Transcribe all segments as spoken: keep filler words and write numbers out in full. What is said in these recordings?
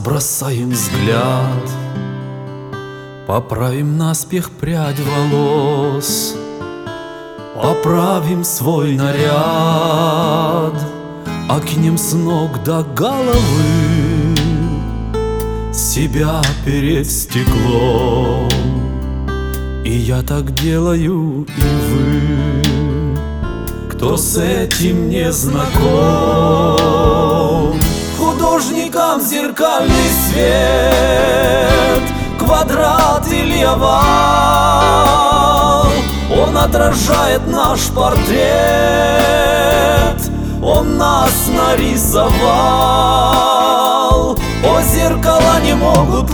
бросаем взгляд, поправим наспех прядь волос, поправим свой наряд, окинем с ног до головы, себя перед стеклом. И я так делаю, и вы, кто с этим не знаком. Художникам зеркальный свет, квадрат или овал, он отражает наш портрет, он нас нарисовал. О, зеркала не могут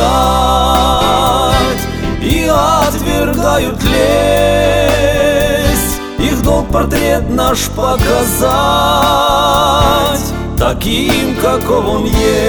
лгать и отвергают лесть, их долг портрет наш показать таким, каков он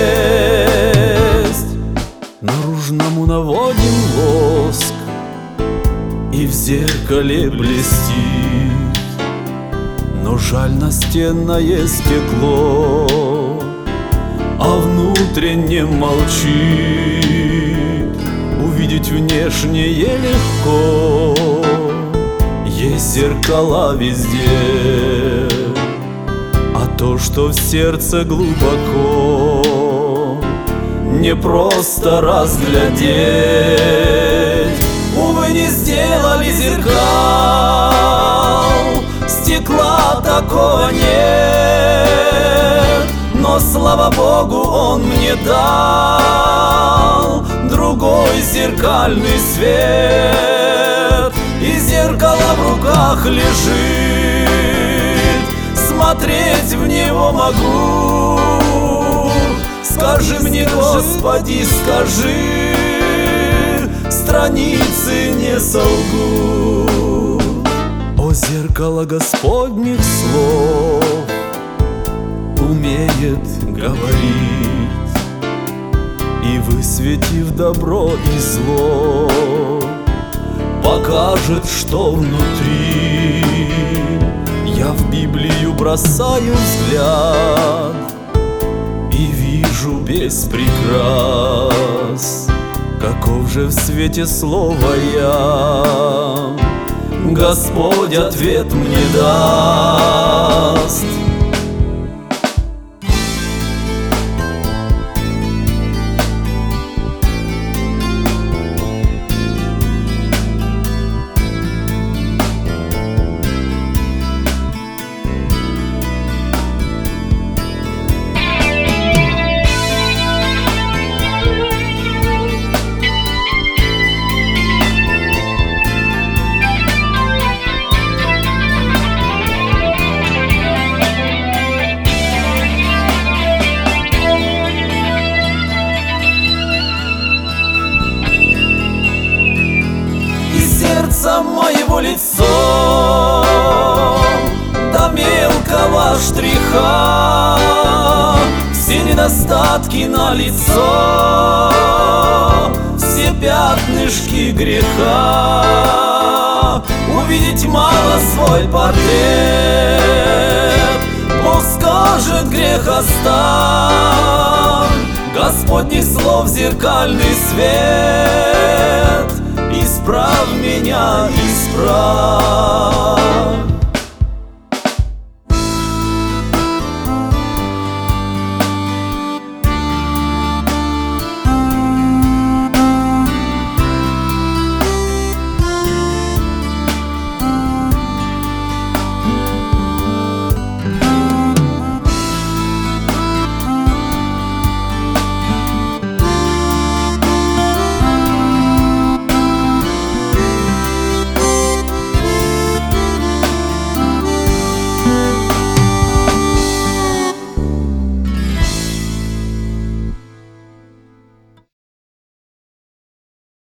есть. Наружному наводим воск, и в зеркале блестит, но жаль настенное стекло, а внутренне молчит. Увидеть внешнее легко, есть зеркала везде, а то, что в сердце глубоко, не просто разглядеть. Увы, не сделали зеркал, стекла такого нет, но, слава Богу, он мне дал другой зеркальный свет. И зеркало в руках лежит, смотреть в него могу. Скажи мне, Господи, скажи, страницы не солгу. О, зеркало Господних слов умеет говорить, и, высветив добро и зло, покажет, что внутри. Я в Библию бросаю взгляд и вижу без прикрас, каков же в свете слова я, Господь ответ мне даст. Моего лицо до мелкого штриха, все недостатки на лицо, все пятнышки греха. Увидеть мало свой портрет, Бог скажет, грех оставь. Господних слов зеркальный свет, исправь меня, исправь.